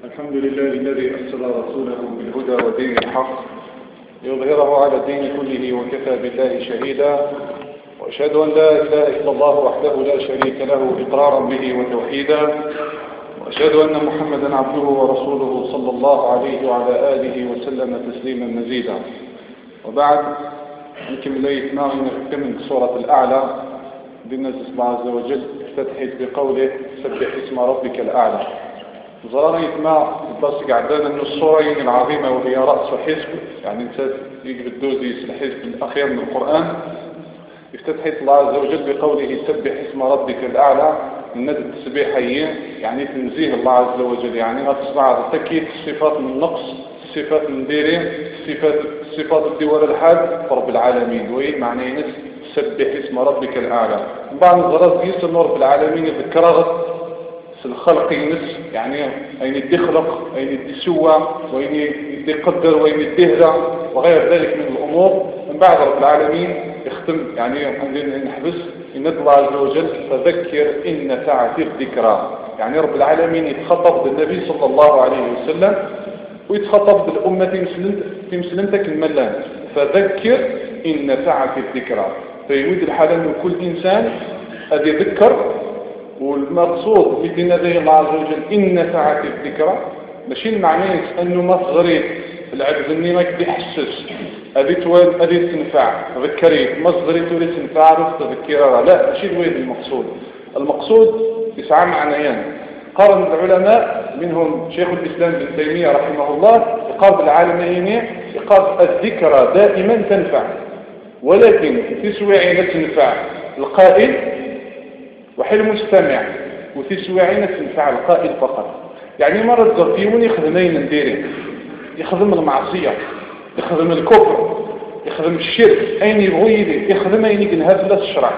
الحمد لله الذي أرسل رسوله بالهدى ودين الحق ليظهره على الدين كله وكفى بالله شهيدا، وأشهد أن لا إله إلا الله وحده لا شريك له إقرارا به وتوحيدا، وأشهد أن محمدا عبده ورسوله صلى الله عليه وعلى آله وسلم تسليما مزيدا. وبعد نكمل ليتنا من سورة الأعلى بالنسبة الله عز وجل افتتحت بقوله سبح اسم ربك الأعلى. زرارة يتما الباسق عدانا أن السورة العظيمة وهي رأس حزب، يعني انت يجب الدوزيس الحزب الأخير من القرآن. افتتحت الله عز وجل بقوله سبح اسم ربك الأعلى. الند التسبيح يعني تنزيه الله عز وجل، يعني غتصبع تكيد الصفات من النقص، الصفات من ديره، صفات الدول الحال رب العالمين. وإيه معنى نفس سبح اسم ربك الأعلى. بعض الزرار يسمى رب العالمين يذكره الخلق ينس، يعني أين يدي خلق، أين يدي سوى، وأين يدي قدر، وأين يدي هدى وغير ذلك من الأمور. من بعد رب العالمين يختم، يعني نحبس إن الله عز وجل فذكر إن نفعت الذكرى. يعني رب العالمين يتخطب بالنبي صلى الله عليه وسلم ويتخطب بالأمة في مسلمتك الملان، فذكر إن نفعت الذكرى. فيريد الحال أن كل إنسان أذي ذكر، والمقصود في دين الله عز وجل إن نفعت الذكرى ماشي المعنى أنه ما صغريت العبد اني ما كدي حسس أذي تنفع ذكريت ما صغريت ولي تنفع رفت ذكرى، لا ماشي الويد المقصود. المقصود يسعى معنيان. قال العلماء منهم شيخ الإسلام ابن تيمية رحمه الله يقال بالعالمين يقال الذكرى دائما تنفع، ولكن في سواعين تنفع القائل وحل مستمع، وفي سواعين تنفع القائل فقط. يعني مرة تغفيون يخدمين نديرين، يخدم المعصية، يخدم الكفر، يخدم الشرك، أين يبغي يدير يخدم أين ينهب لا الشرع.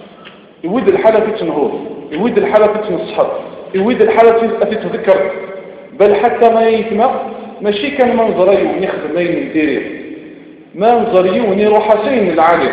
يود الحالة تنهض، يود الحالة تنصحب، يود الحالة تتذكر، بل حتى ما يتمع ماشي كان منظريون يخدمين نديرين، ما منظريون يروحسين العالم،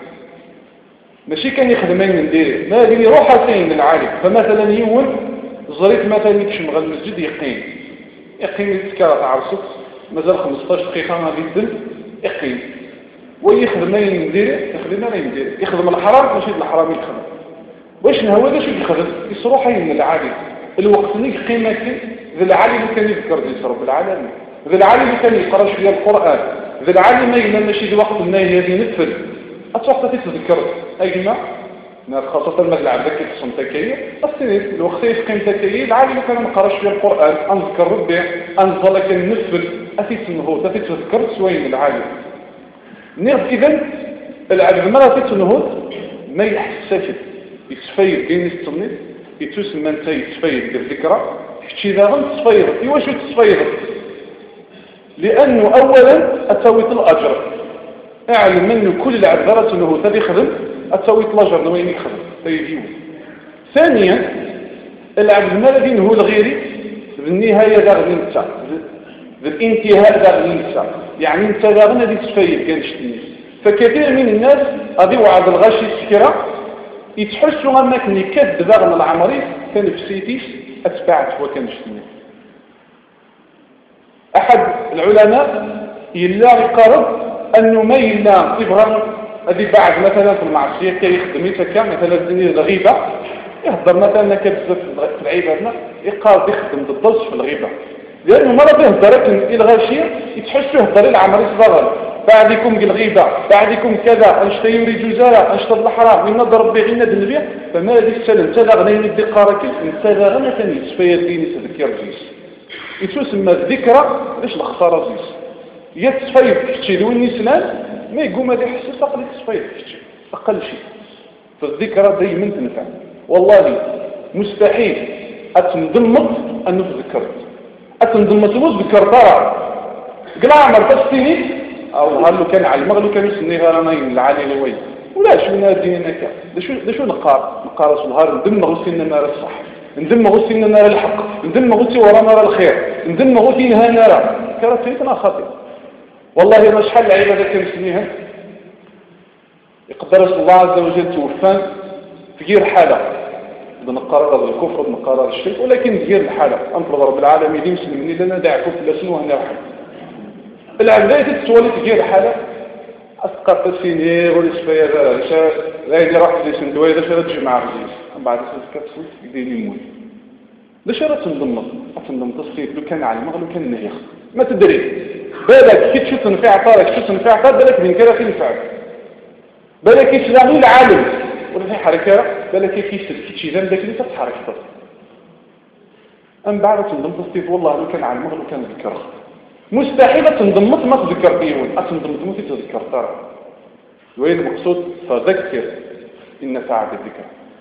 ماشي كان يخدمين من ديره، ما قال يروح سين للعالم. فمثلا يوم زريت مثلا يكشم غير المسجد يقيم يتكرر تعرسك مازال 15 دقيقة غادي يدل يقيم ويخدمين من ديره، يخدمين من ديره، يخدم الحرام ماشي الحرام يخدم. واش هو ذا شو يخدم؟ يصروح من العالم الوقت اللي يقيم ذا العالم كان يذكر رب العالمين، ذا العالم كان يقرا شويه القرآن، ذا العالم ما ماشي الوقت النهي هذه نتفل أتوقع تتذكر أيما خاصة المجلع ذكي تصم تكيي السنين الوقت يفقين تكيي العالم كان مقرش في القرآن أنذكر ربي أنزل لك النفل أتتنهو تتذكر سوين العالم نيرد. إذن العالم مرة تتنهو ما يحسسك يتفيد بين السنين يتسمى أنت يتفيد بالذكرى كتشي ذاغن تصفير إيواشو تصفير؟ لأنه أولا أتويت الأجر، اعلم منه كل العذرات انه تبي يخدم اتسوي طلاجر انه وين يخدم تيجيو. ثانيا العبد الذي هو الغيري بالنهايه داغني انت بالانتهاء داغني انت، يعني انت داغني هذه تفيد كان شتني. فكثير من الناس غادي وعد الغاشي السكره يتحسوا انك كد داغن العمري كان في سيتيس اتبعت وكان شتني. احد العلماء يلا يقرب أنه ما يلا يبغى هذه بعد مثلا في المعصية كي يخدم يتكا مثلا الغيبة يهضر مثلا كبزة في العبادة يقال يخدم بالضبط في الغيبة، لأنه مرة يهضرك الغاشية يتحسوا يهضر العمر يصغر بعدكم الغيبة بعدكم كذا أنشتا يوري جزارة أنشتا الحرام من نظر ربي غينا دنبيا. فما هذه السنة تلاغنا يندي قارك تلاغنا كان يتسفيا الدين يتذكر جيس يتسمى الذكرى ليش الخسارة جيس يتصفيد كتشي وين يسلام ما يقوم هذا يحسس أقل يتصفيد كتشي أقل شيء. فالذكرى دايما تنفع والله. مستحيل أتنضمط أنه تذكرت أتنضمط وذكر ترى قل عمر تستيني أو هلو كان علمه هلو كان يسني غرانين العالي لوي ولا شو نادينا كا ده شو نقار صلهار ندم غسلنا نار الصح، ندم غسلنا نار الحق، ندم غسل ورا نار الخير، ندم غسل نهار نار كرا سيدنا خاطئ. والله ما شحال العبادة كنسميها يقدر الله عز وجل توفان في غير حالة نقرر الكفر نقرر الشرك، ولكن ديال الحالة أنطلب رب العالمين دي مسلمني لنا داع كفر لسنو هنا واحد العبداية تتولي ديال الحالة أسقط السينير والإسفايا غاية راح تجي سندوية ذا شرط جمع عزيز بعد سنة كتسويت يديني موي ذا شرط تنضم تصيب لو كان على المغل وكان نهيخ ما تدري بالك كي تشوف تنفع طارك تشوف تنفع طار بالك من كرا تنفع بالك يسلامي العالم ولا في حركة بالك كي ذنب ذاك اللي تتحرك طار أم بعد تنضم تصيب والله لو كان على المغل وكان ذكره مستحيل تنضمت ما تذكر فيهم تنضمت ما تذكر ترى وين المقصود فذكر إن نفعت الذكر.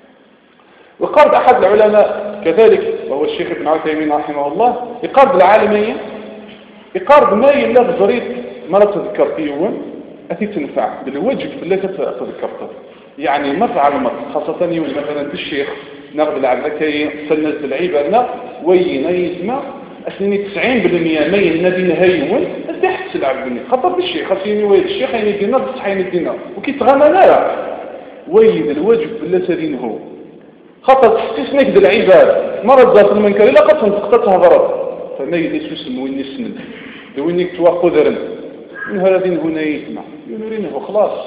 وقال أحد العلماء كذلك وهو الشيخ ابن عثيمين رحمه الله يقارب العالمية يقارب ما يلا بزريط ما تذكر فيهم أتي تنفع بالوجه اللي تذكرته يعني ما فعل خاصة يوم مثلا الشيخ ناخذ العبكي سنة العبادة وين يسمع أسني 90% ما ينادي نهايون تحت العبني خطر بالشيخ خاصني ويد الشيخ يعني يدينا بصح يدينا وكي تغنى لا ويد الواجب بالله سدين هو خطر تحسسنك بالعباد مرض ذات المنكر لا قد تنقطتها ضرب فما يدي اسم وين يسند وينك توقذر من هذا هنا يسمع ينورينه خلاص.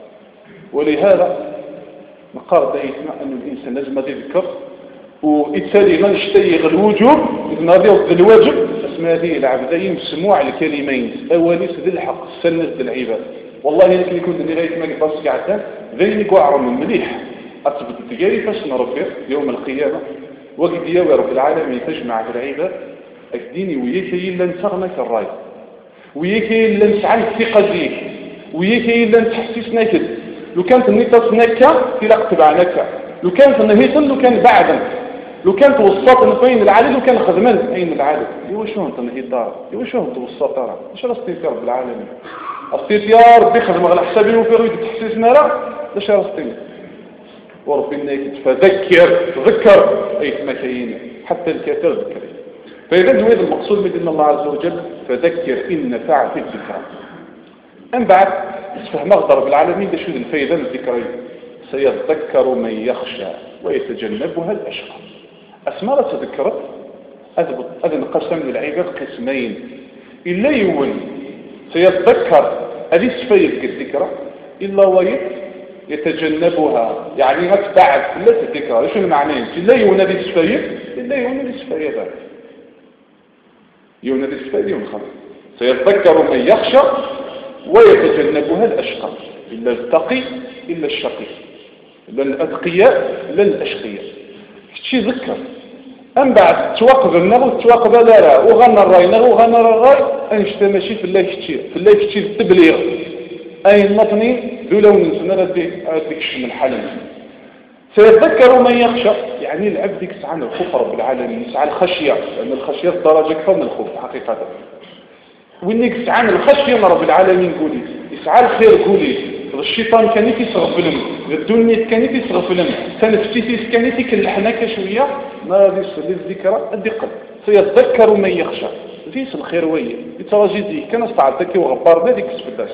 ولهذا مقارد يسمع أن الإنسان لازم يذكر وإتسالي من اشتيغ الوجوب ناضيه الواجب اسمها هذه العبدين مسموع الكلمين أوليس ذي الحق سنة ذي العباد والله لكن يكون ذي غاية ما قبصك عدان ذينك وعرم مليح أثبت التجاري فاسنا ربك يوم القيامة وقد يا رب العالمين تجمع العباد أكديني وياك إلا نسغنك الراي وياك إلا نسعى الثقة ديك وياك إلا نتحسسنا كده لو كانت النيطة نكا تلاق تبعنك لو كانت النهيطة لو كان بعدا لو كانت وسط نفين العالي لو كان خدمان أين العالي يوا شو أنت نهيطة يوا شو أنت وسط ترى إيش رستيت يا رب العالمين رستيت يا ربي خدم على حسابي وفي رويد تحسسنا لا إيش رستيت وربي إنك تذكر أي مكاين حتى الكافر ذكر. فإذا هذا المقصود من الله عز وجل فذكر إن نفعت الذكرى. أم بعد فهم أغضر بالعالمين شو الفائدة الذكرين سيذكر من يخشى ويتجنبها الأشقى. أسماء تذكرت أذن قسم للعباد قسمين إلا يون سيذكر هذه السفاية الذكرى إلا ويت يتجنبها يعني ما تبعد كل الذكرى. شو المعنى؟ إلا يون هذه السفاية إلا يون هذه السفاية ذلك يون هذه السفاية يوم خمس سيذكر من يخشى ويتجنبها الأشقى إلا التقي إلا الشقي إلا الأتقياء إلا الأشقياء. شي ذكر أم بعد توقف النغو توقف لا وغنى الراي نغو وغنى الراي أنشت ماشي في الله كتير في الله كتير التبليغ أي النطني ذو لون سنة هذيك الشم الحلم. سيذكر من يخشى يعني العبد يسعى الخوف رب العالمين يسعى الخشية لأن الخشية درجة أكثر من الخوف حقيقة وإنك يسعى الخشية من رب العالمين قولي يسعى الخير قولي الشيطان كان يصرف لهم الدنيا كانت يصرف لهم تنفتيس كانت يكلحناك شوية ما غاديش للذكرى الدقل. سيذكر من يخشى فيس الخير ويه يتواجدي كان استعدك وغبار ذلك السفداس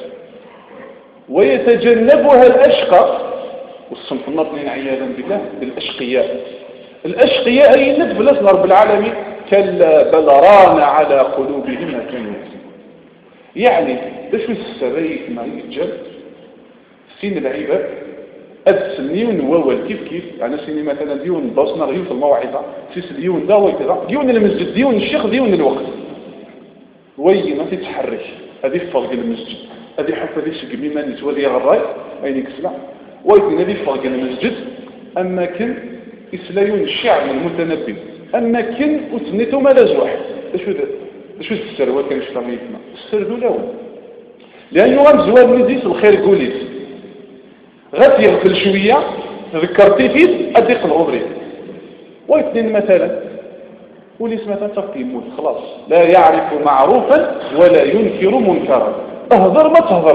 ويتجنبها الأشقى والصنف النطنين عياذا بالله بالأشقياء. الأشقياء أي ند بلاس رب العالمين كلا بل ران على قلوبهم ما كانوا يكسبون. يعني باش السرايك ما يتجل سين العباد أدسنيون ووال كيف يعني سيني مثلا ديون باصنا غيون في الموعظة سيس ديون دا وكذا ديون المسجد ديون الشيخ ديون الوقت وي ما تتحرك هذه فرق المسجد هذه حتى هذه شقمي ما نتولي غراي أين يكسلا ويتنا هذه فرق المسجد أما كن إسلايون الشعب المتنبي أما كن أتنيتو ما لازواح شو السر وكان شتاميتنا السر دو لون لأنه غمزوال مزيس الخير قوليس غادي يغفل شوية ذكرتي فيه أديق الغبري واثنين مثلا وليس مثلا تفكي يموت خلاص لا يعرف معروفا ولا ينكر منكرا اهضر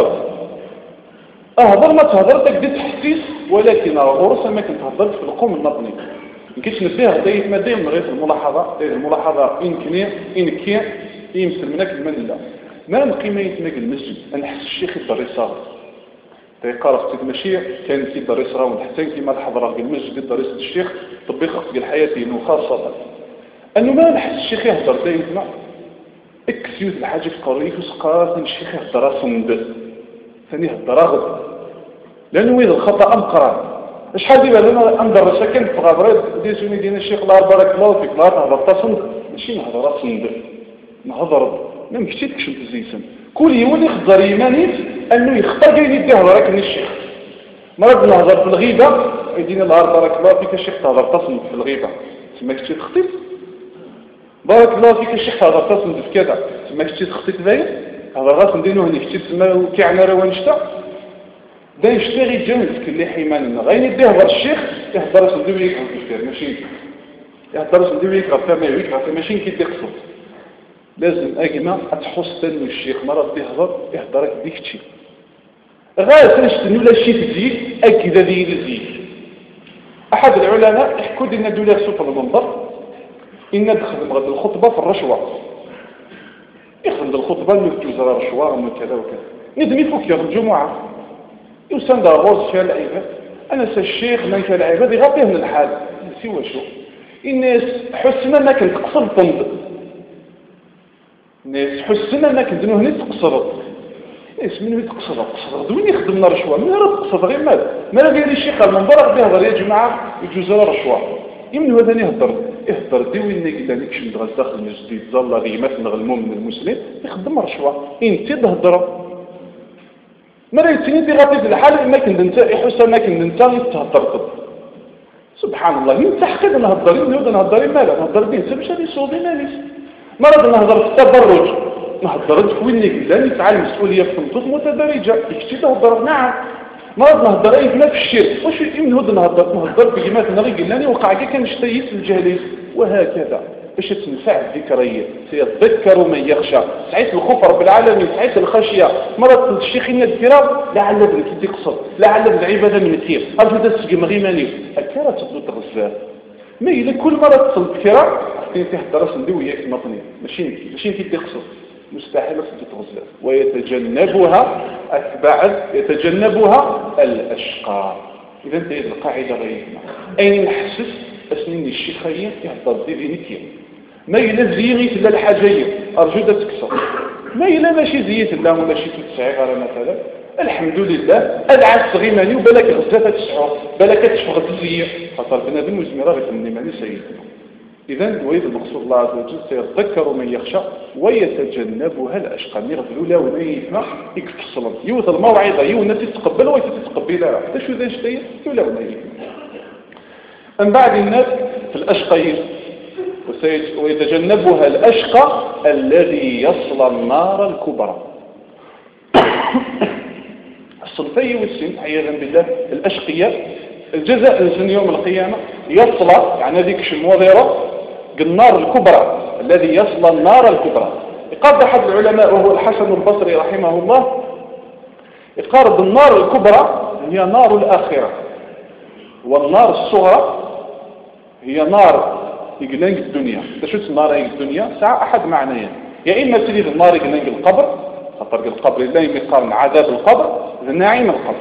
ما تهضر تقدر تحسيس ولكن غرصة ما كنت هضرت في القوم النطني مكيش نبيه دايت ما دايم غير الملاحظة إنكي يمثل منك المن الله ما نقي ما يتماك المسجد أنا حس الشيخ الضري صار تيقرا خصك ماشي كان كيدار يصراون حتى كيما الحضره ديال المسجد يدار يسد الشيخ طبيق ديال حياته خاصه انه ما نحس الشيخ يهضر دايما اكسيوز الحاجه في قريف وسقاط الشيخ يهضر صند ثاني يهضر غد لانه اذا الخطا مقران شحال ديال انا ندرس ساكن في غابره ديسوني ديال الشيخ الله بارك الله فيك لا تهضر تصند ماشي نهضر صند نهضر ما مشيتكش تزيسن كل يوم يخضر يمانيت انه يختار كاين يديه هضرك من الشيخ مرض نهضر في الغيبه يدينا الله بارك الله فيك الشيخ تهضر تصند في الغيبه تما كنتي تخطيط بارك الله فيك الشيخ تهضر تصند في كذا تما كنتي تخطيط باين هضر غاس نديرو هنا كنتي تسمى كيعنا راه ونشتا دا يشتغي جنسك اللي حيماننا غير يديه هضر الشيخ يهضر صندوق يكثر ماشي يهضر صندوق يكثر ما يكثر ماشي كيدي قصد لازم اجمع اتحس انه الشيخ مرض يهضرك ديك الشيء غير تنشتني ولا شي تزيد اكيد هذه تزيد احد العلماء يحكوا لنا دوله سوق المنبر ان دخل غد الخطبه في الرشوه يخرج الخطبه من الوزراء رشوه ومن كذا وكذا ندم يفك يوم الجمعه يوسند غوز فيها العباد انا الشيخ من كان العباد يغطيه من الحال سوى شو الناس حسنا ما كنت تقصر طند الناس حسنا ما كنت هنا تقصر ايش من تقصر وين يخدمنا رشوه من راه تقصر غير ما قال الشيخ المنبر غادي يهضر يا جماعه يجوز راه رشوه يمن هذا يهضر ديوين نيك دانيك شي دغ داخل المسجد ظل غيمات نغلمو من المسلمين يخدم رشوه انت تهضر ما ريتني دي غادي الحال ما كنت انت يحس ما كنت انت تهضر سبحان الله من تحقيق نهضر ما لا نهضر به باش غادي يصوب الناس مرض نهضر في التبرج نهضر في وين لا نتعلم المسؤوليه في الخطوط متدرجه يكفي تهضر نعم مرض نهضر اي في الشرك واش من هذا نهضر بكلمات نغي قلاني وقع كان شتيت الجهليس وهكذا باش تنفع الذكريه سيتذكر من يخشى سعيت الخوف رب العالمين سعيت الخشيه مرض الشيخين الكرام لعل ابنك يقصر لعل العباده من كثير ارجو تسقم غيماني الكرة تطلق الغزال ما إلا كل مرة تصل الكرة عرفتين تهدر صندي وياك مطني ماشي كي تقصر مستحيل تصل الغزال ويتجنبها يتجنبها الأشقى إذا انت هذه القاعدة غيرنا أين نحسس أسنين الشيخية يهدر دي ذينيكي ما إلا زيغيت إلا الحاجية أرجو تكسر ما إلا ماشي زيت الله ولا شي تتسعي غير مثلا الحمد لله العكس غيماني وبالك غزافة تسعور بالك تشفغ تزيح خاطر بنادم وزميرا غيثمني ماني سيدنا إذن وإذا المقصود الله عز وجل سيتذكر من يخشى ويتجنبها الأشقى نغفلوا لا ونيفنا يكفصل يوث الموعظة يونا تتقبل ويتتقبلها حتى شو ذا شتي ولا ونيفنا من بعد الناس في الأشقيين ويتجنبها الأشقى الذي يصل النار الكبرى الصنفي والسن عياذا بالله الأشقياء الجزاء الإنسان يوم القيامة يصل يعني ذيك الموضرة النار الكبرى الذي يصل النار الكبرى يقال أحد العلماء وهو الحسن البصري رحمه الله يقارب النار الكبرى هي نار الآخرة والنار الصغرى هي نار يقلنق الدنيا شو النار الدنيا ساعة أحد معنيين يا إما تريد النار يقلنق القبر خطر القبر لا يقارن عذاب القبر نعيم القبر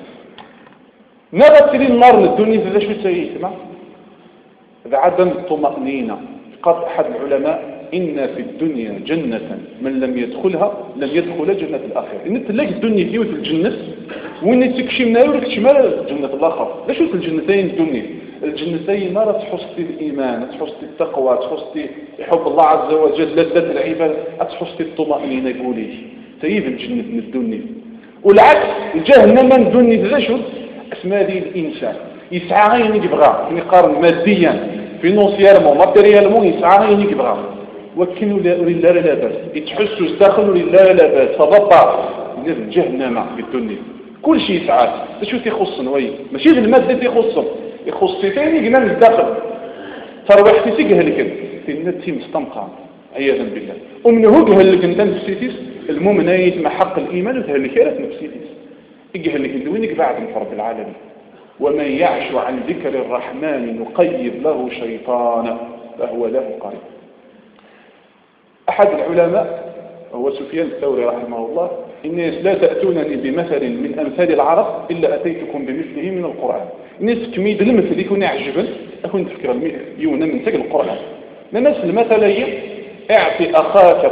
ماذا تريد النار للدنيا هذا شو تسمع هذا عدم الطمأنينة قال أحد العلماء إن في الدنيا جنة من لم يدخلها لم يدخل جنة الآخرة إن تلاقي الدنيا فيه الجنة وإن تكشي من نار تشمل جنة الآخرة لا شو الجنتين الدنيا الجنتين نار تحصي الإيمان تحصي التقوى تحصي حب الله عز وجل لذة العبادة تحصي الطمأنينة يقولي تيب الجنة من الدنيا والعكس الجهنم من الدنيا ذا شو اسمها ذي الإنسان يسعى غير يبغى يقارن ماديا فينونسييرمون ماتيريالمون يسعى غير يبغى وكنوا لله لا باس يتحسوا داخل لله لا باس فضبط لازم جهنم في الدنيا كل شيء يسعى شو تيخصنا وي ماشي غير الماده تيخصهم يخص ثاني جنان الداخل تروح تيجهل كده تنتي مستنقع عياذا بالله ومن هو جهل انت نفسيتيس المؤمن يسمع حق الايمان وتهل كيرت نفسيتيس يجهل لك وينك بعد من رب العالمين ومن يعش عن ذكر الرحمن نقيض له شيطانا فهو له قريب أحد العلماء هو سفيان الثوري رحمه الله: الناس لا تأتونني بمثل من أمثال العرب إلا أتيتكم بمثله من القرآن. الناس كميد المثل يكون يعجبا أكون تفكر يونا من تلك القرآن. الناس المثل هي: اعطي أخاك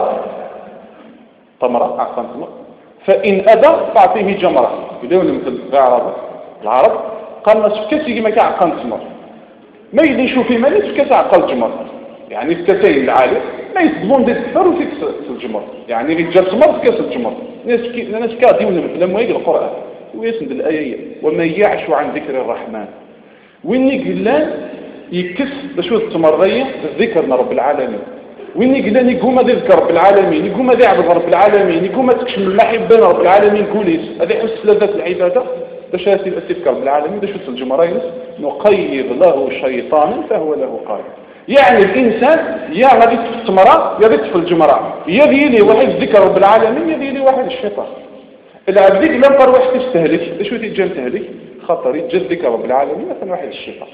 تمرة أعطان تمر، فإن أبى فأعطيه جمرة. يدون مثل العرب قال ما تفكسي ما كعقان تمر، ما يدي شوفي ما يتفكس عقل جمر، يعني الكسائل العالي ما يصدمون دي الكفر وفيكس الجمر، يعني رجال تمر فكس الجمر. ناس كاديون مثل ما يقرأ القرآن ويسند الآية: ومن يعش عن ذكر الرحمن. وين يقلان يكس بشوية التمرية بالذكر رب العالمين، وين يقلان يقوم يذكر رب العالمين، يقوم يعبد رب العالمين، يقوم تكشم المحبة رب العالمين كوليس. هذه حس لذات العبادة باش تذكر رب العالمين. باش يوصل الجمرين نقيض له شيطانا فهو له قائد. يعني الإنسان يا غادي في التمرة يا غادي في الجمرة، يدي لي واحد ذكر رب العالمين يدي لي واحد الشيطان. العبد إلا بقى واحد تستهلك باش يتجا تهلك خاطر يتجا ذكر رب العالمين مثلا واحد الشيطان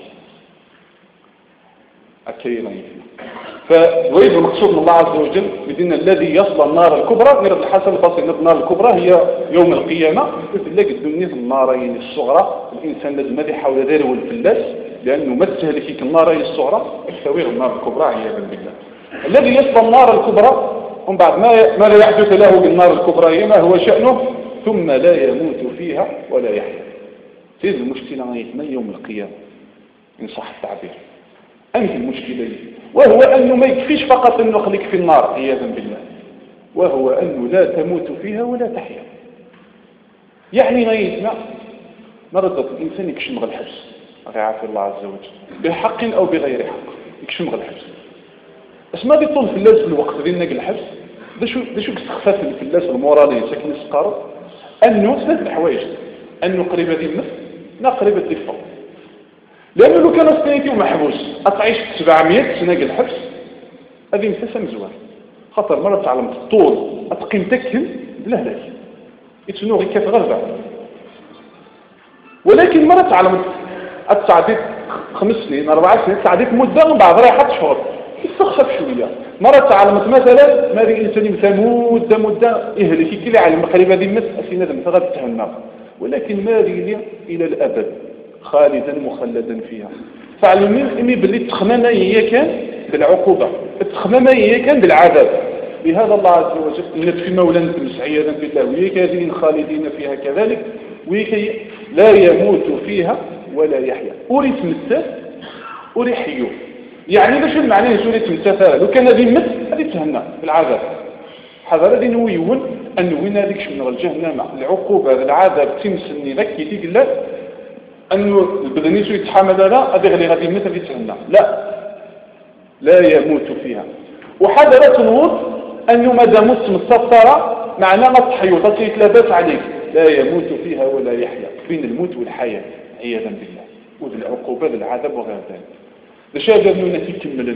أكيرين. فويد المقصود من الله عز وجل بدين الذي يصل النار الكبرى. نرد الحسن البصري: النار الكبرى هي يوم القيامة. قلت لك الدنيا النارين الصغرى، الإنسان لازم هذا يحاول داره والفلاس لأنه ما تستهلكك النارين الصغرى يستوي النار الكبرى عياذا بالله. الذي يصل النار الكبرى ومن بعد ما لا يحدث له بالنار الكبرى ما هو شأنه، ثم لا يموت فيها ولا يحيا. هذه المشكلة من يوم القيامة إن صح التعبير. أنهي المشكلة وهو أنه ما يكفيش فقط أنه يخليك في النار عياذا بالله، وهو أنه لا تموت فيها ولا تحيا. يعني ما يسمع مرضت الإنسان يكشم غير الحبس، يعافي الله عز وجل، بحق أو بغير حق يكشم غير الحبس. اسمع دي طول فلاس في الوقت ديال ناقل الحبس دا شو استخفاف الفلاس المورالي ساكن السقارة أنه ثلاث الحوايج: أنه قريبة دي النفس لا قريبة دي الفوق. لأنه لو كان استنيتي ومحبوس أتعيش 700 سنة قال الحبس هذه مساسة مزوان، خاطر مرة تعلم الطول أتقيم تكهن بلا هلاك يتسنو غير كيف غربة. ولكن مرة تعلم أتعديت 5 سنين 4 سنين تعديت مدة من بعض رايحة شهور يستخفف شوية. مرة تعلمت مثلا ما ذي إنسان مثل مدة يهلكي كلي علم قريبة ذي مثل أسينا ذي مثل تهنى، ولكن ما ذي إلى الأبد خالدا مخلدا فيها. فعلمين إمي باللي التخمامة هي كان بالعقوبة، التخمامة هي كان بالعذاب. لهذا الله عز وجل إن في مولانا عياذا بالله ويكادين خالدين فيها كذلك ويكي لا يموت فيها ولا يحيا. أريد مثال أريد حيو، يعني باش المعنى يسولي مثال لو كان هذه مثل هذه تهنى بالعذاب. هذا الذي نويون أن وين هذيك من الجهنم العقوبة العذاب تمسني لك يديك الله أنه البدني سوى يتحمل لا هذه غادي مثل يتهنى، لا يموت فيها. وحذرت الوط أنه ما دام مسطرة معناه ما تحيوط تتلبس عليك، لا يموت فيها ولا يحيا، بين الموت والحياة عياذا بالله والعقوبة العذاب وغير ذلك. لشاهد أنه نتكمل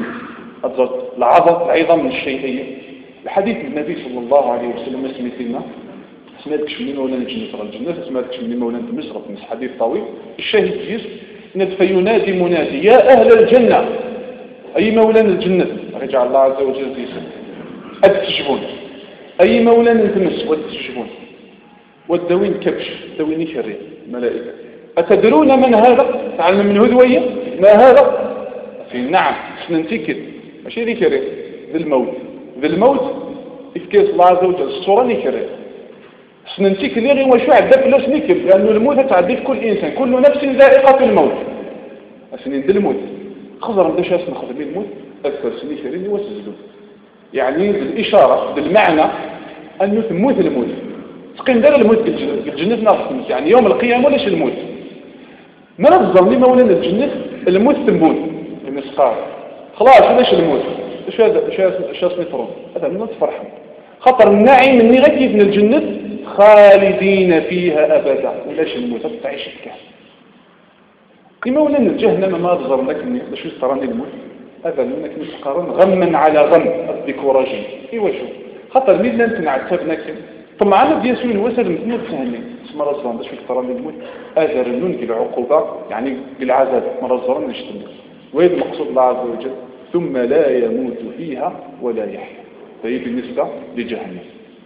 العظم الشيئية. الحديث النبي صلى الله عليه وسلم سميتنا سمعتكش من مولانا الجنة سمعتكش من مولانا مصر في حديث طويل. الشاهد فيه إن فينادي منادي: يا أهل الجنة، أي مولانا الجنة رجع الله عز وجل يسمى أتسجبون، أي مولانا تمس وتسجبون والدوين كبش دوين شرير ملائكة. أتدرون من هذا؟ تعلم من هذوية ما هذا؟ في نعم سننتكد ماشي ذي كريم ذي الموت إفكاس الله عز وجل الصورة نكرر سننتكد لغي وشو عدى فلاس نكر، لأنه الموت تعدي في كل إنسان، كل نفس ذائقة الموت. أسنين ذي الموت خضر مداش أسن خضر الموت أكثر سنين كريم وسجدون، يعني بالإشارة بالمعنى أنه تموت الموت تقيم دار الموت الجنة ناقص، يعني يوم القيامة ولاش الموت ما نظر لي مولانا الجنة الموت تنبوت المسقار خلاص ولاش الموت ايش هذا ايش اسمه هذا من الفرحة خطر النعيم اني غادي من الجنة خالدين فيها ابدا ولاش الموت تعيش الكاس مولانا الجهنم ما نظر لك اني باش يستراني الموت هذا انك مسقارن غما على غم الذكورجي ايوا شو خطر مين انت نعتبنا كده طبعا انا بدي اسوي وسد مثل تسهلني اسم رزان باش يستراني الموت اجر النون بالعقوبة يعني بالعذاب مرزرن نشتم وهذا المقصود الله عز وجل ثم لا يموت فيها ولا يحيا فهي بالنسبة لجهنم.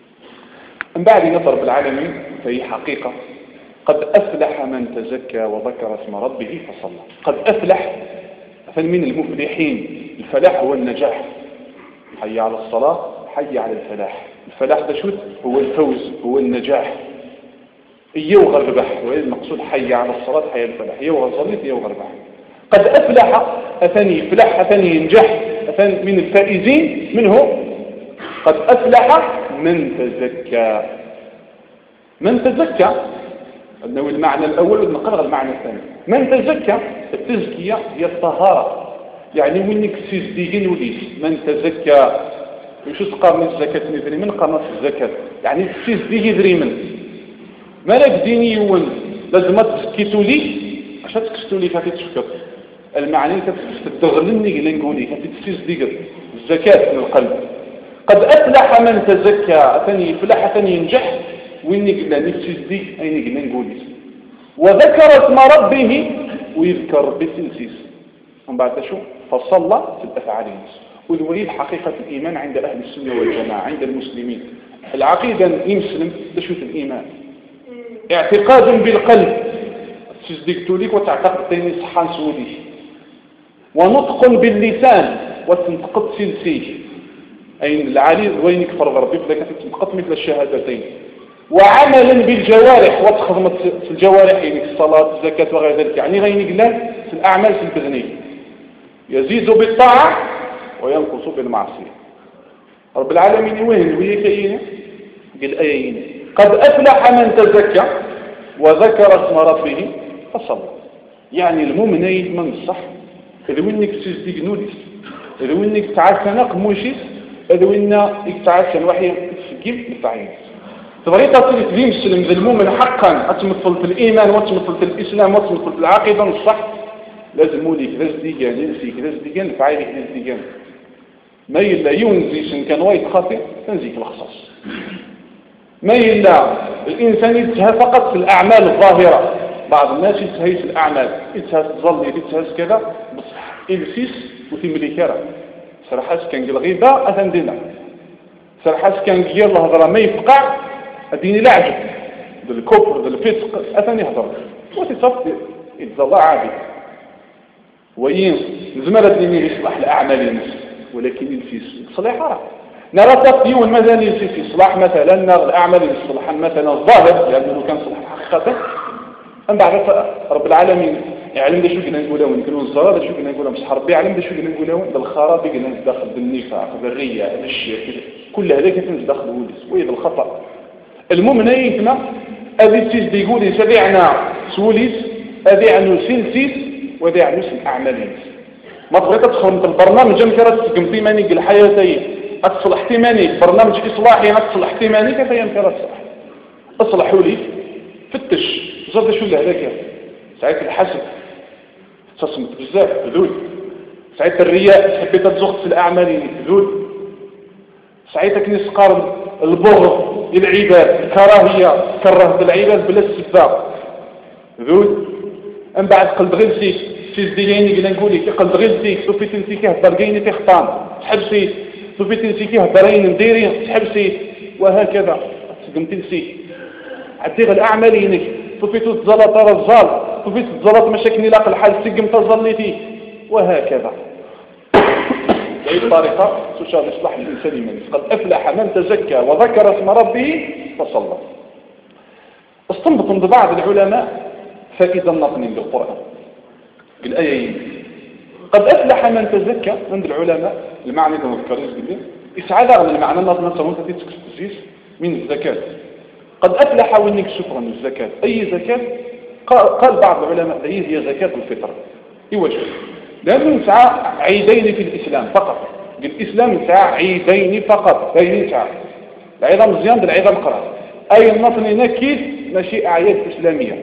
من بعد نظر بالعالمين فهي حقيقة. قد أفلح من تزكى وذكر اسم ربه فصلى. قد أفلح فمن المفلحين. الفلاح هو النجاح. حي على الصلاة، حي على الفلاح. الفلاح ده شو هو الفوز، هو النجاح. يوغ الربح، المقصود حي على الصلاة حي على الفلاح. يوغ الصليت يوغ الربح. قد أفلح أثني يفلح أثني ينجح أثني من الفائزين منه. قد أفلح من تزكى. من تزكى أنه المعنى الأول ونقرأ المعنى الثاني. من تزكى، التزكية هي الطهارة، يعني وينك تزكي وليس. من تزكى وشو تقارن الزكاة مثلي من قارن الزكاة، يعني تزكي دريمن مالك ديني يون لازم تزكيتو لي عشان تكستو لي كافي تشكر المعني كتدغلني اللي نقولي كافي تزكي الزكاة من القلب. قد أفلح من تزكى ثاني يفلح ثاني ينجح ويني قلنا نفسي دي أين قلنا نقولي وذكر اسم ربه ويذكر بسنسيس. من بعد شو فصلى في الأفعال والوليد حقيقة الإيمان عند أهل السنة والجماعة عند المسلمين. العقيدة يمسلم تشوف الإيمان اعتقاد بالقلب تصدق ليك وتعتقد تاني صحان سولي، ونطق باللسان وتنتقد سلسيه أي العلي وينك فرض ربي فلك تنتقد مثل الشهادتين، وعملا بالجوارح وتخدم في الجوارح يعني الصلاة الزكاة وغير ذلك، يعني غينك لا في الأعمال في البدنية يزيد بالطاعة وينقص بالمعصية. رب العالمين وين وهي كاينه قال ايين قد افلح من تزكى وذكر اسم ربه فصلى. يعني المؤمنين من الصح اذا وينك تزيد نوليس اذا وينك تعسنق موشيس اذا وينك تعسن وحي تسجيب بالتعيين طريقه تلي مسلم ذا المؤمن حقا اتمثل في الايمان وتمثل في الاسلام وتمثل في العقيده الصح لازم موليك رزديان ينسيك رزديان فعايلك رزديان ما يلا ينزيش كان وايد خاطئ تنزيك الخصاص. ما يلا الإنسان يتسهى فقط في الأعمال الظاهرة. بعض الناس يتسهى في الأعمال يتسهى تظل يتسهى كذا بصح إلسيس وتملي كرا سرحاس كان الغيبة أثندنا سرحاس كان قيال الهضرة ما يفقع أديني لعجب ذا الكفر ذا الفسق أثني هضر وتصف يتظل عادي وين زمرت لي يصلح الأعمال الناس ولكن الفيس صلاح حرام. نرى تقييم المدني في إصلاح مثلا نرى الأعمال الصلاح مثلا الظاهر لأنه كان صلاح حقيقة. أم بعد رب العالمين يعلم ده شو كنا نقوله ونقولون الزرار ده شو كنا نقوله مش ربي يعلم ده شو كنا نقوله بالخراب يقدر ندخل بالنفاق بالرياء بالشرك كل هذا كيف ندخل ولس ويا بالخطأ. المؤمن هنا أبي تيز بيقول يسبعنا سوليس أبي عنو سلسيس وذي عنو الأعمال ما تبغي تدخل في البرنامج مكرت تقمتي ماني الحياتي اتصل احتمالي برنامج اصلاحي اتصل احتمالي كيف يمكن اصلحوا لي فتش زاد شو اللي هذاك ساعات الحسد تصمت بزاف ذول ساعات الرياء حبيت تزغط في الاعمال ذول ساعتك نسقر البغض للعباد الكراهيه كره العباد بلا استثبات ذول من بعد قلب غلسي في الدياني قلنا نقول لك قلب غلسي صوفي تنسيكيه برقيني تخطان تحبسي صوفي تنسيكيه برين نديري تحبسي وهكذا تقوم تنسي عديغ الأعمال ينك صوفي تتزلط رزال صوفي تتزلط مشاكل لاق الحال تقوم تظلتي وهكذا. بأي طريقة تشار إصلاح الإنسان من قد أفلح من تزكى وذكر اسم ربه فصلى. استنبط من بعض العلماء فائدة نظني للقرآن بالآيين قد أفلح من تزكى عند العلماء المعنى ده مذكرين بالله إسعاد من المعنى نظن صمون تتكسيس من الزكاة قد أفلح وإنك شكرا الزكاة أي زكاة قال بعض العلماء هي زكاة الفطر يوجه لأنه يسعى عيدين في الإسلام فقط الإسلام يسعى عيدين فقط بين يسعى العظام الزيان بالعظام قرار أي النصر نكيد ماشي أعياد إسلامية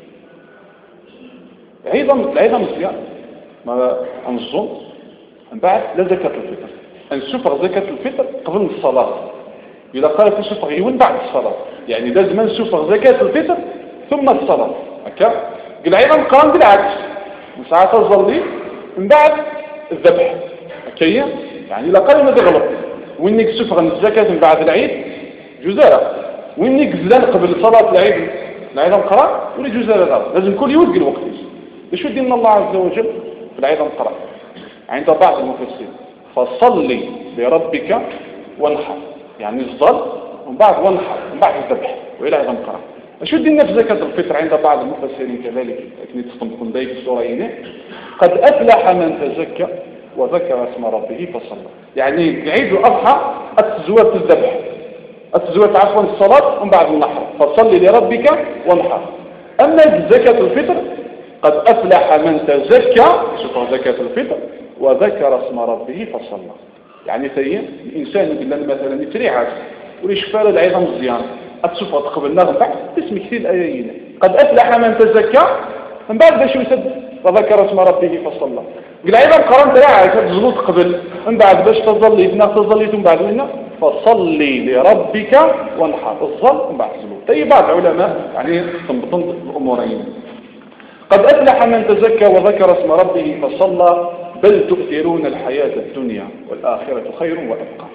العظام الزيان ما أنظن من بعد لا زكاة الفطر نشوف زكاة الفطر قبل الصلاة إذا قالت نشوف غيون بعد الصلاة يعني لازم نشوف زكاة الفطر ثم الصلاة هكا العظام قران بالعكس ساعات تصلي من بعد الذبح هكايا يعني إذا قال ما تغلط وينك سفغ الزكاة من بعد العيد جزالة، وينك زلان قبل صلاة العيد نقرأ ولا جزالة لازم كل يوم الوقت. شو دين الله عز وجل في العيد نقرأ عند بعض المفسرين فصلي لربك وانحر، يعني الصل ومن بعد وانحر ومن بعد الذبح وإلى عيد نقرأ. شو دين في زكاة الفطر عند بعض المفسرين كذلك لكن تستنبطون ذلك السورة قد أفلح من تزكى وذكر اسم ربه فصلى، يعني عيد الأضحى التزوات الذبح التزوات عفوا الصلاة ومن بعد النحر فصلي لربك وانحر. أما زكاة الفطر قد أفلح من تزكى شوفوا زكاة الفطر وذكر اسم ربه فصلى، يعني ثاني الإنسان يقول مثلا يتريعات ويشفى العظام مزيان أتشوفها تقبلنا من بعد اسم كثير الآيين قد أفلح من تزكى من بعد باش يسد وذكر اسم ربه فصلى. قل عيبا قرن تريعات تزلوط قبل من بعد باش تظليت من بعد وإنا فصلي لربك وانحر الظل من بعد الزلوط. طيب بعض العلماء يعني تنبطن الأمورين قد أفلح من تزكى وذكر اسم ربه فصلى بل تؤثرون الحياة الدنيا والآخرة خير وأبقى.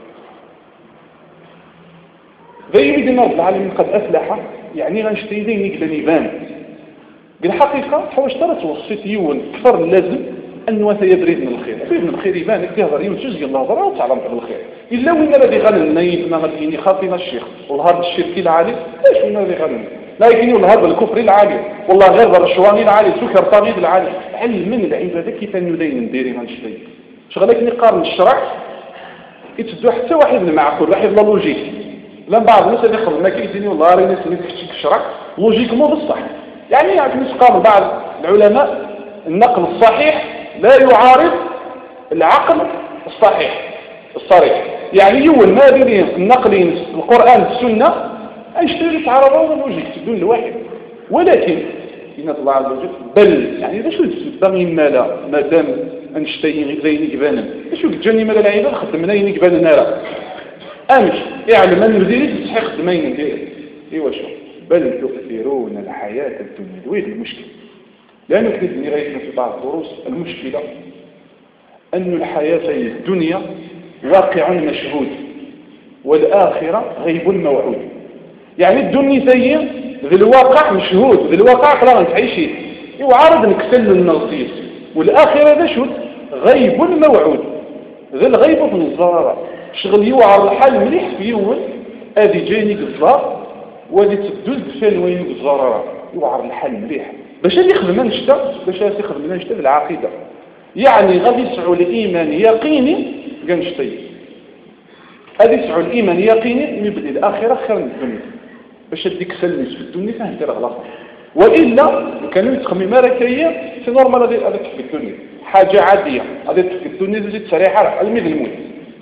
ذي بدنا رب العالمين قد أفلح يعني غنشتي ذي نقدر يبان بالحقيقة حواش ترى توصيت يون كثر اللازم أنه يدريد من الخير يدريد من الخير يبان يهضر يوجز الله ضرع وتعلم بالخير إلا وين الذي غنى نايفنا غاديني خاطينا الشيخ والله هذا الشرك العالي ليش وين الذي غنى لكن والله هذا الكفر العالي والله غير الرشواني العالي سكر طاغيد العالي علم من العبادة كيف ندين نديري هالشيء شغلك نقارن الشرع يتدو حتى واحد من معقول واحد لا لوجيك لا بعض الناس اللي يخدم ما كيديني والله راني سميت الشرع لوجيك مو بصح يعني نسقام بعض العلماء النقل الصحيح لا يعارض العقل الصريح يعني يول ما بين النقلين القرآن السنة أيشتري تعارضون لوجيك تدون الواحد ولكن إن الله عز وجل بل يعني إذا شو تبغي مالا ما دام أنشتي زي نقبانا شو جاني مالا العيبان خدمنا ينقبانا نارا أمش يعلم أن مزيد يستحق خدمين ندير إيوا شو بل تؤثرون الحياة الدنيا وين المشكلة لأنه كنتني غايتنا في بعض الدروس المشكلة أن الحياة الدنيا واقع مشهود والآخرة غيب موعود يعني الدنيا زي ذي الواقع مشهود ذي الواقع قرار تعيشي يعارض نكسل النصيص والآخرة ذا شود غيب موعود ذي الغيب في الزرارة شغل يوعر الحال مليح في يوم هذه جاني قصار وهذه تبدل بفين وين الزرارة يوعر الحال مليح باش هذه يخدم نشتا باش هذه يخدم نشتا بالعقيدة يعني غادي يسعوا الإيمان يقيني قنشتي هذه يسعوا الإيمان يقيني يبدأ الآخرة خير من الدنيا باش هديك سلمس في الدنيا فهمت راه غلط وإلا كانوا يتخمم ركيه في نورمال هذا في الدنيا حاجة عادية هذا في الدنيا زيد سريعة على الميد الموت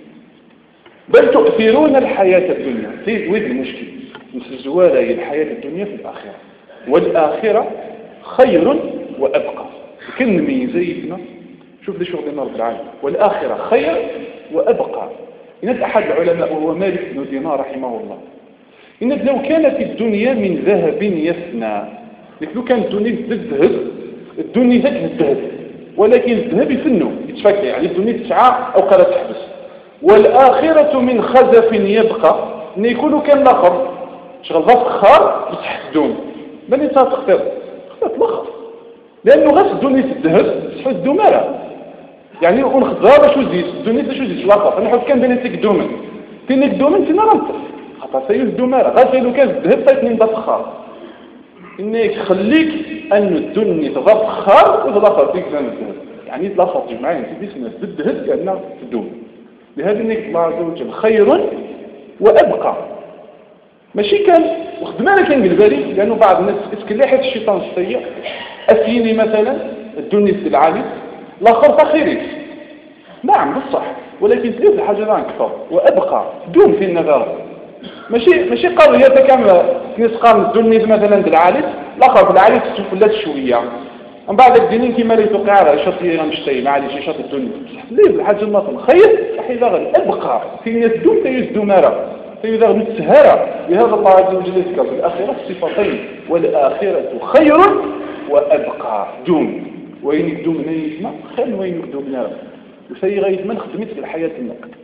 بل تؤثرون الحياة الدنيا زيد وين المشكل نسزوها هي الحياة الدنيا في الآخرة والآخرة خير وأبقى كن ميزيتنا شوف ذي شغلنا رب العالمين والآخرة خير وأبقى إن أحد العلماء وهو مالك بن دينار رحمه الله إن لو كانت الدنيا من ذهب يفنى لو كانت الدنيا تذهب الدنيا تذهب ولكن الذهب يفنو يتفكى يعني الدنيا تسعى أو قال تحبس والآخرة من خزف يبقى إن يكون كان لخر شغل فخار بصح الدون من انت تختار تلخص لأنه غاس الدنيا تذهب تحس الدومارة يعني ونخذها باش وزيد الدنيا باش وزيد شلاطة نحط كان بين تيك دومن تينيك دومن تينا رمتر خاطر سيوز الدومارة غاس لو كان الذهب تايتنين بفخار إنك خليك أن الدنيا تفخر وتلخص فيك زان الذهب يعني تلخص جمعين تديس من الذهب كأنها تدوم لهذا إنك الله عز وجل خير وأبقى ماشي كان وخدمانا كان بالبالي لأنه بعض الناس اسكلاحة الشيطان السيء أسيني مثلا الدنيا العالي الآخر تخيري نعم بالصح ولكن تليس الحاجة عن كثر وأبقى دوم في النظر ماشي قضية كاملة نسقام الدنيا مثلا بالعالي الآخر بالعالي تفلت شوية من بعد الدينين كما لا يتوقع على شطي غنشتي معليش شط الدنيا ليه الحاجة الناطن خير حيث أبقى في الناس دوم تيز دومارة فإذا متسهرة لهذا الله عز وجل يذكر في الآخرة صفتين والآخرة خير وأبقى دوم وين يدوم نيتنا خير وين يدوم نار وسي غاية من خدمت في الحياة النقد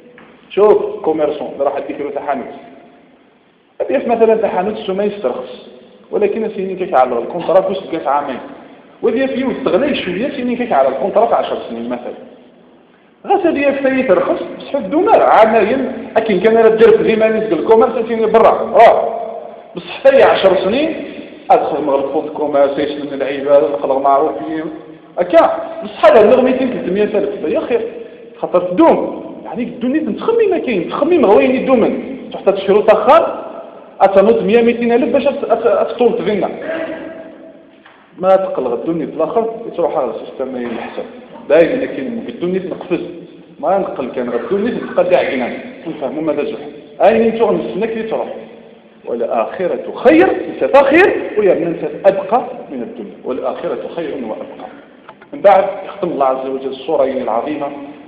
شوف كوميرسون اللي راح يدير تحانوت هذه مثلا تحانوت السومه يسترخص ولكن سيني كيك على الكونترات واش بقات عامين ودي فيه تغلي شويه سيني كيك على الكونترات 10 سنين مثلا غاس هذه في ترخص بصح الدولار عامين اكن كان راه دير في زيمانيس ديال الكوميرس سيني برا بصح حتى 10 سنين ادخل مغرب فوند كوميرس يسلم العباد نخلق معروف فيهم هكا بصح هذا نغ 200 300 الف يا خير خاطر تدوم يعني الدنيا تخمي ما كاين تخمي غوين يدومن تحت الشروط اخر اتنوض 100 200 الف باش تطول تفينا ما تقلق الدنيا الاخر تروح على السيستم يحسب باين ان كاين الدنيا تنقفز ما نقل كان الدنيا تقطع جنان نفهموا ماذا زح اي نتوع نستناك اللي تروح والآخرة خير ستخير ويا من أبقى من الدنيا والآخرة خير وأبقى من بعد يختم الله عز وجل السورة العظيمة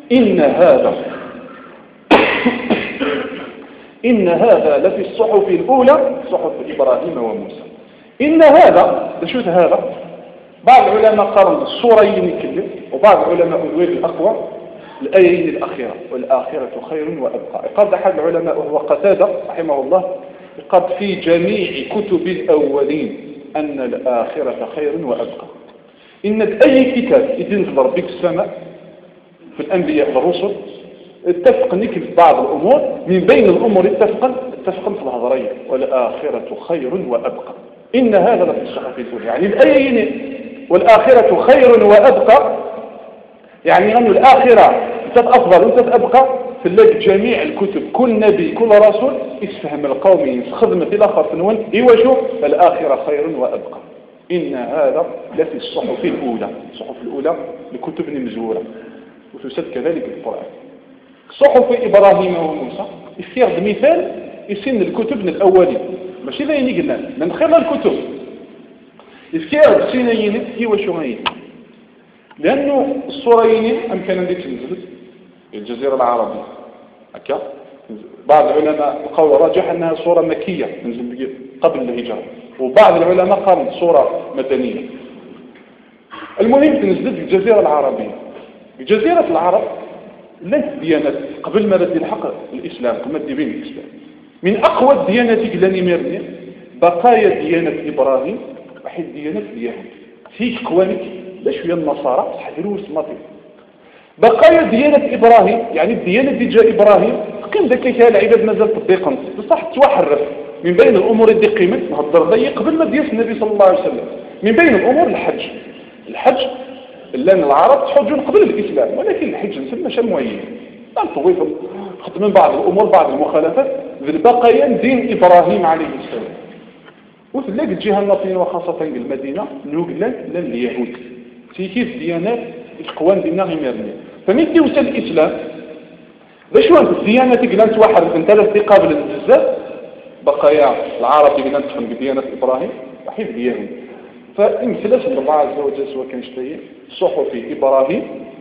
إن هذا لفي الصحف الأولى صحف إبراهيم وموسى إن هذا شو هذا بعض العلماء قارن السورين يكلم وبعض العلماء الويل الأقوى الآيين الأخيرة والآخرة خير وأبقى قال أحد العلماء وهو قتادة رحمه الله قد في جميع كتب الأولين أن الآخرة خير وأبقى إن أي كتاب ينزل ربك السماء في الأنبياء والرسل اتفق نكل بعض الأمور من بين الأمور اتفقا في الهضرية والآخرة خير وأبقى إن هذا لفي الصحف الأولى يعني الآيين والآخرة خير وأبقى يعني أن الآخرة أفضل وتتأبقى في الليل جميع الكتب كل نبي كل رسول يسفهم القوم يخدم في الآخر فنون إيوشو الآخرة خير وأبقى إن هذا لفي الصحف الأولى الصحف الأولى لكتب مزورة وتسد كذلك القرآن صحف إبراهيم وموسى يصير بمثال يسن الكتب الأولين ماشي لا ينقلنا من خير الكتب يصير بسينيين إيوشو هين لأنه الصورين أمكن أن تنزل الجزيرة العربية هكا بعض العلماء القول راجح أنها صورة مكية تنزل قبل الهجرة وبعض العلماء قال صورة مدنية المهم تنزل الجزيرة العربية بجزيرة العرب لنت ديانات قبل ما ردي الحق الإسلام كما تدي بين الإسلام من أقوى الديانات اللي ميرني بقايا ديانة إبراهيم وحيد ديانة اليهود فيك قوانك لا شوية النصارى تحذروا سماطي بقايا ديانة إبراهيم يعني الديانة اللي جاء إبراهيم قيم ذاك فيها العباد مازال تطبيقا بصح توحرف من بين الأمور اللي قيمت نهضر ضيق قبل ما دياس النبي صلى الله عليه وسلم من بين الأمور الحج لأن العرب تحجون قبل الإسلام ولكن الحج نسمى شيء معين نطويف خط من بعض الأمور بعض المخالفات ذي بقايا دين إبراهيم عليه السلام وتلاقي الجهة النصية وخاصة المدينة نوغلان لليهود في كيف ديانات القوان دينا غيميرني فمن توصل الإسلام باش وانت الديانة تقلان توحر انت لا قابل بزاف بقايا العرب تقلان تفهم بديانة إبراهيم وحيث اليهود فامثلة الله عز وجل سواء كان شتاية صحف إبراهيم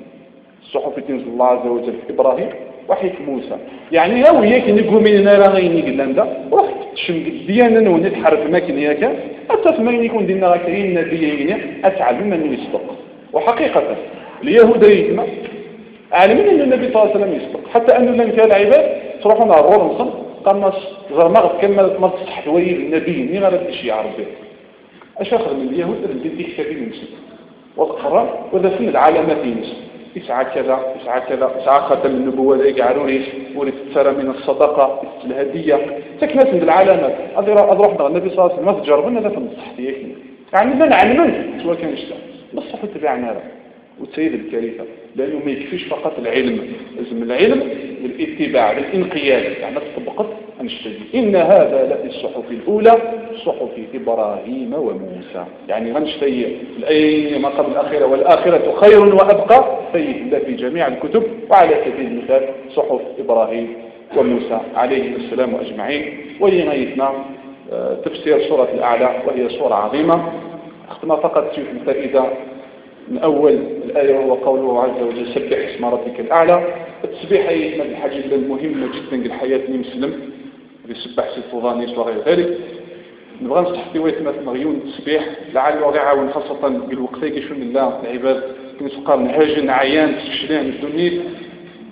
صحف تنزل الله عز وجل في إبراهيم وحيث موسى يعني لو هيك نقول من نرى غيني قلان دا روح تشم الديانة نوني تحرف ماكن هيك أتف ما يكون دينا غاكرين نبيين أتعلم من يصدق وحقيقة اليهود يجمع عالمين أن النبي صلى الله عليه وسلم يصدق حتى أنه لم كان العباد تروحون على الرول نصن قام زرمغ كما ما تصح وي النبي مين غير شيء عربي اش اخر من اليهود اللي كتابين المسلم والقران وذا فين العلامات ينسى يسعى كذا يسعى كذا يسعى ختم النبوة ذيك عروريش ورث من الصدقة الهدية تكنت من العلامات أروح النبي صلى الله عليه وسلم ما تجربنا هذا في الصحة يعني ما نعلمن سواء كان اشتغل بصح تبعنا هذا وتسيد الكارثة لأنه ما يكفيش فقط العلم لازم العلم والاتباع والانقياد يعني تطبقت نشتغل إن هذا لفي الصحف الأولى صحف إبراهيم وموسى يعني غنشتي الآية ما قبل الأخيرة والآخرة خير وأبقى سيد في جميع الكتب وعلى سبيل المثال صحف إبراهيم وموسى عليهم السلام أجمعين ولغايتنا تفسير سورة الأعلى وهي سورة عظيمة اختم فقط تشوف الفائدة من أول الآية وهو قوله عز وجل سبح اسم ربك الأعلى التسبيح هي من الحاجة المهمة جدا للحياة المسلم يسبح سيفوضانيس وغير ذلك نبغى نصح في وقت مغيون التسبيح لعله يعاون خاصة بالوقت كيشون الله العباد كنسقى نهاجن عيان تفشلان الدنيا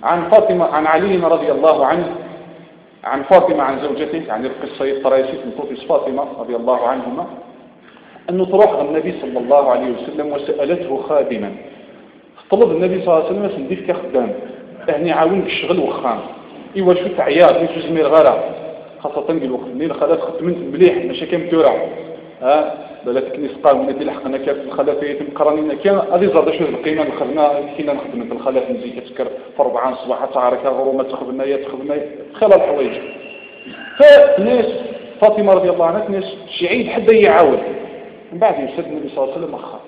عن علي رضي الله عنه عن فاطمة عن زوجته، يعني القصة الطريسية من قصة فاطمة رضي الله عنهما، أنه تروح النبي صلى الله عليه وسلم وسألته خادما. طلب النبي صلى الله عليه وسلم سنديك كخدام يعني عاونك الشغل وخام إيوا شو تعيار مش زمير غيره، خاصة قال وقت الليل خلاص خدمت مليح ماشي كان تورع بلاتك نسقى من دي لحقنا كاف الخلافية مقرنين كان هذه زاد شو القيمة الخدمة كينا نخدم في الخلاف نزي كتكر في 4 صباح تعرك غرومة تخدمنا خلال الحوايج. فالناس فاطمة رضي الله عنها ناس شعيد حدا يعاون من بعد يسد النبي صلى الله عليه وسلم أخر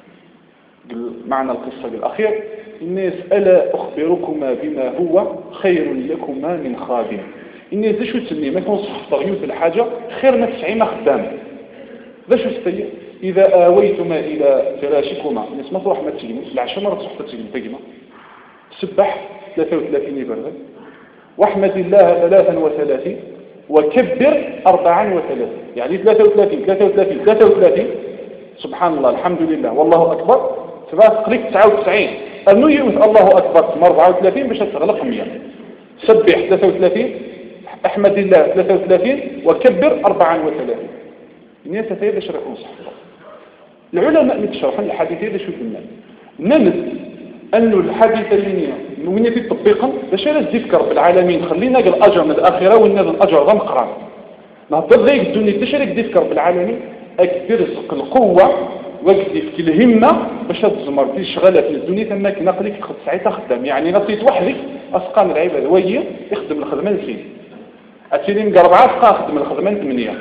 معنى القصة الأخير الناس ألا أخبركما بما هو خير لكما من خادم. الناس ذا شو تسمي ما تنصح تغيوث الحاجة خير ما 90 خدام. ذا شو تسمي إذا آويتما إلى فراشكما الناس ما تروح ما تسلموا 10 مرات تروح تسلم تقيمة سبح 33 يبرد واحمد الله 33 وكبر 34 يعني 33 سبحان الله الحمد لله والله أكبر تبقى تقريب 99 أنه يوث الله أكبر 34 باش تغلق 100 سبح 33 أحمد الله 33 وكبر 34 الناس هذا شرح نصح العلماء متشرحين الحديث هذا شو قلنا نمد أنه الحديث اللي وين في تطبيقا باش لا تذكر بالعالمين خلينا قال الأجر من الآخرة والناس الأجر ذا مقران نهضر ذيك الدنيا تشارك تذكر بالعالمين أكبر رزق القوة وقدي في الهمة باش تزمر في شغلة في الدنيا تماك نقلك خد ساعتها خدام يعني نصيت وحدك أسقان العبادة وهي يخدم الخدمان فيه أتيلين 4 أسقان خدم الخدمان 8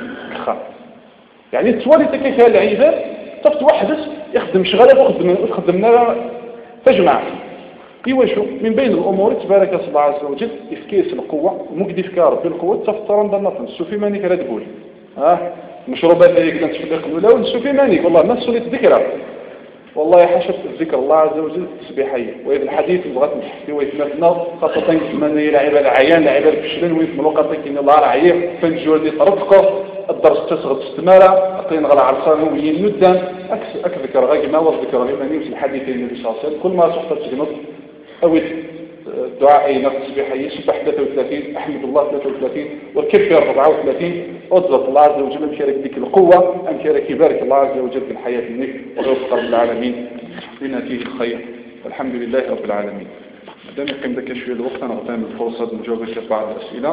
يعني توالي تكيفها العباد طفت وحدك يخدم شغلة وخدمنا تجمع إيوا شو من بين الأمور تبارك الله عز وجل إفكيس القوة مقدي فكار بالقوة تفترن ضنطن السوفي مانيك راه تقول مشروبات اللي كانت تفرق الأولى والسوفي مانيك والله ما سوليت ذكرها والله حشت الذكر الله عز وجل تسبيحية وإذا الحديث بغات نحكي ويتنافنا خاصة كما لعبة العيان لعبة الفشلين ويسمى الوقت كاين الله رعيه فنجول دي طرفقه الدرس تسغط استمارة أقين غلا عرصان وين ندان أكذكر غاقما والذكر غيماني وفي الحديث النبي صلى الله عليه وسلم كل ما صحت تجنط أو دعاء أي نفس تسبيحية سبح 33 أحمد الله 33 والكبر 34 أضبط الله عز وجل أمشارك بك القوة أمشارك يبارك الله عز وجل في الحياة منك وغير رب العالمين لنا فيه الخير والحمد لله رب العالمين. مادام يقيم ذاك شوية الوقت أنا غتعمل الفرصة نجاوب بعض الأسئلة.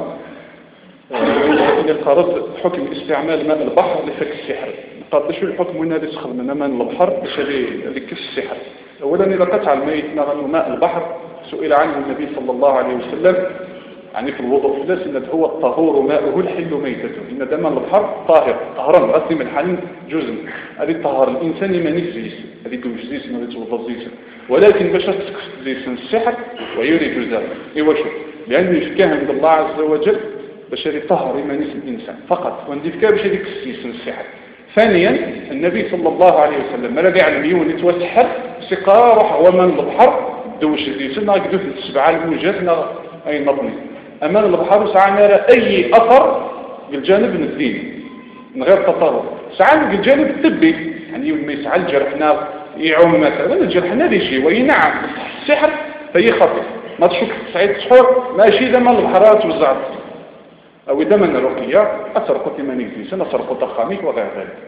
إذا قررت حكم استعمال ماء البحر لفك السحر قد شو الحكم وين هذا يسخن من ماء البحر باش هذيك السحر. أولا إذا قطع الميت ماء البحر سئل عنه النبي صلى الله عليه وسلم يعني في الوضوء فلاس إن هو الطهور ماؤه الحل ميتته إن دم البحر طاهر طهرا غسل من حال جزء هذه طهر الإنسان ما نفسه هذه دوش زيس ما بتوضى زيس ولكن باش تسكت زيس السحر ويريد ذلك إيوا شو لأنه يفكاه عند الله عز وجل باش يطهر إيمان الإنسان فقط وندي فكاه باش يديك السحر. ثانيا النبي صلى الله عليه وسلم ما لا يعلم يون يتوسحر سقا روح ومن البحر دوش زيس ناقدو في السبعة الموجات أي نظني أمان البحر ساعة نرى أي أثر بالجانب الديني من غير تطرف ساعة بالجانب الطبي يعني ما يسعى الجرحنا يعوم مثلا الجرحنا ذي شيء وينعم السحر فهي خطر ما تشوف سعيد سحور ماشي إذا ما البحرات توزعت أو إذا من الرقية أسرقوا ثمانية سنة أسرقوا تخاميك وغير ذلك.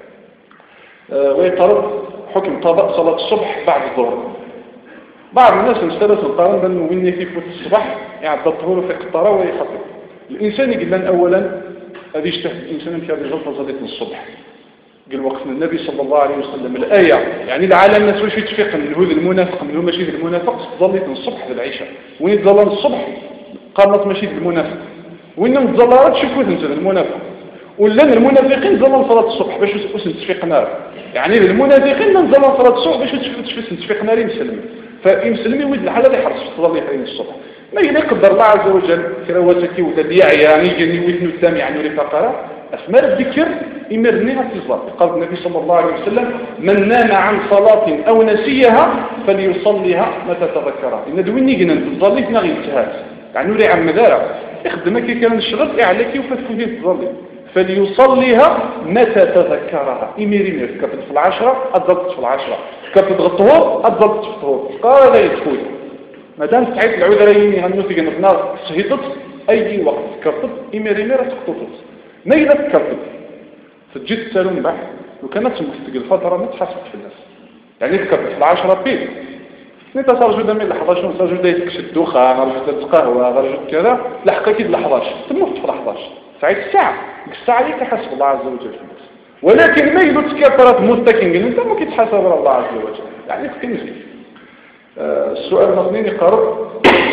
ويطرد حكم طبق صلاة الصبح بعد الظهر. بعض الناس مستلس القرار بأنه وين يفوت الصباح يعني الظهور في قطرة ويخطئ. الإنسان يقول لنا أولا هذه اجتهد الإنسان في هذه الغلطة صلاة الصبح. قال وقت النبي صلى الله عليه وسلم الآية يعني العالم الناس واش يتفق من هو المنافق من هو ماشي المنافق ظلت الصبح للعشاء وين ظل الصبح قامت ماشي المنافق وإنهم ظلات شوفوا انت المنافق ولا المنافقين ظلوا صلاة الصبح باش نتفق نار يعني المنافقين من ظلوا صلاة الصبح باش نتفق نار مسلم فمسلمي ولد الحلال يحرص تظل يحرم الصبح ما يقدر الله عز وجل كرواتك ولا يعني جاني ويثنو الدم يعني ولي فقرة أثمار الذكر إمرنيها في الصلاة قال النبي صلى الله عليه وسلم من نام عن صلاة أو نسيها فليصليها متى تذكرها إن دويني قلنا تصلي فينا غير انتهات يعني ولي عم دارة اخدمك كان الشغل إعلاكي وفتكو فيه تصلي فليصليها متى تذكرها إميرين كفت في 10 أضلت في 10 كفت الطهور أضلت في الطهور قال لا يدخل مادام تعيط العذرين غنوثي نار شهيطت اي وقت كرطت راه تخططت ما اذا كرطت تجي تسالو من بعد لو كانت تمسك الفتره ما تحاسبك في الناس يعني كرطت في 10 بيت نتا ترجو دا من لحظه شنو ترجو دا يكش الدخان رجو تتقهوى رجو كذا لحق اكيد لحظه تموت في 11 ساعه الساعه الساعه اللي كيحاسب الله عز وجل في الناس ولكن ما يدوت كثرت مستكين انت ما كيتحاسب الله عز وجل يعني تكنزي السؤال المضمين يقرب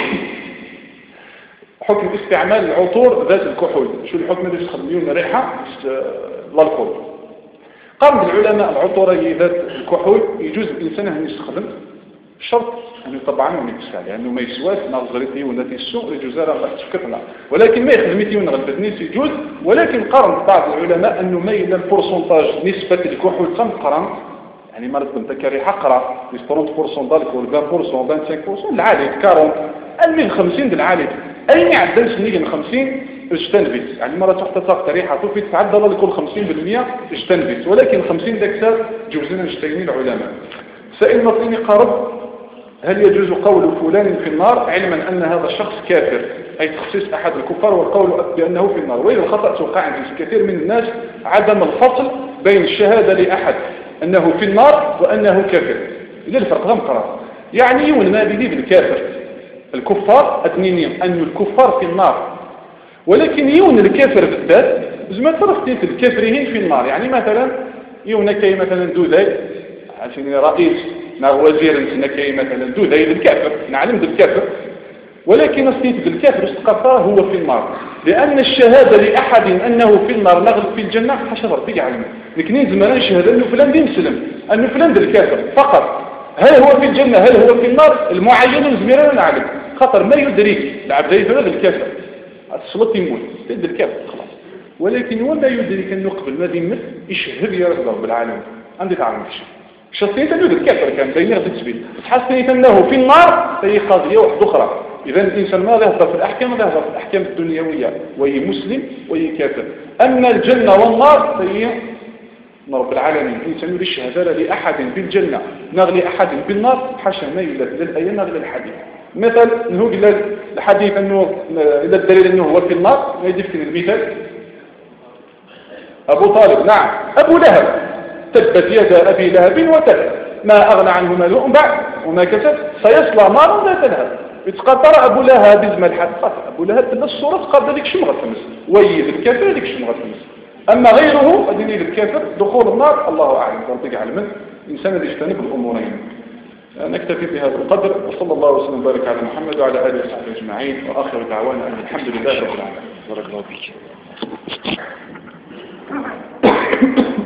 حكم استعمال العطور ذات الكحول شو الحكم اللي يستخدمون ريحه الالكول قام العلماء العطور ذات الكحول يجوز الانسان ان يستخدم شرط انه طبعا ما يكسال لانه ما يسواش نظرتي ونتي السوء يجوز راه تفكرنا ولكن ما يخدمتي ونغلبتني يجوز ولكن قارن بعض العلماء انه ما الى البورسونتاج نسبه الكحول كم قرن يعني مرض بنتكري حقرة 30% دالكول 20% 25% العالي 40 المهم 50 العالي اي ما عدلش نيجي 50 اجتنبت يعني مرة تحت ريحة توفي تعدل لكل 50% اجتنبت ولكن 50 دكسات جوزنا نجتنبين العلماء سائل مطيني قرب هل يجوز قول فلان في النار علما أن هذا الشخص كافر أي تخصيص أحد الكفار والقول بأنه في النار وإذا الخطأ توقع عند كثير من الناس عدم الفصل بين الشهادة لأحد أنه في النار وأنه كافر إذا الفرق ذا مقرار يعني يون ما بيدي بالكافر الكفار أثنين أن الكفار في النار ولكن يون الكافر بالذات زي ما ترختين الكافرين في النار يعني مثلا يون كي مثلا دوداي عشان رئيس وزير نكاي مثلا دوداي الكافر نعلم بالكافر ولكن السيد بالكافر استقطار هو في النار لأن الشهادة لأحد أنه في النار نغلب في الجنة حشر ربي علمه لكن زمان شهادة أنه فلان دي مسلم أنه فلان بالكافر فقط هل هو في الجنة هل هو في النار المعين الزميرة نعلم خطر ما يدرك العبد يفعل بالكافر السلط يموت سيد بالكافر خلاص ولكن وما يدرك أنه قبل ما يمت يشهد يا رب العالمين عندي تعلم الشيء شخصية أنه الكافر كان بينه تسبيل تحسنية أنه في النار هي قضية واحدة أخرى إذا الإنسان ما يهضر في الأحكام ما يهضر في الأحكام الدنيوية وهي مسلم وهي كافر أما الجنة والنار فهي رب العالمين الإنسان يريد الشهادة لأحد بالجنة نغلي أحد بالنار حاشا ما يلد للآية نغلي الحديث مثل نهو الحديث أنه إذا الدليل أنه هو في النار ما يدفن المثال أبو طالب نعم أبو لهب تبت يد أبي لهب وتب ما أغنى عنه ماله بعد وما كسب سيصلى نارا ذات لهب يتقطر أبو لهب بزم الحد أبو لهب تلك الصورة تقدر ذيك شمغة تمس ويد الكافر ذيك شمغة تمس أما غيره أدني الكافر دخول النار الله أعلم ربك علما إنسان يجتنب الأمورين نكتفي بهذا القدر وصلى الله وسلم وبارك على محمد وعلى آله وصحبه أجمعين وآخر دعوانا أن الحمد لله رب العالمين بارك الله فيك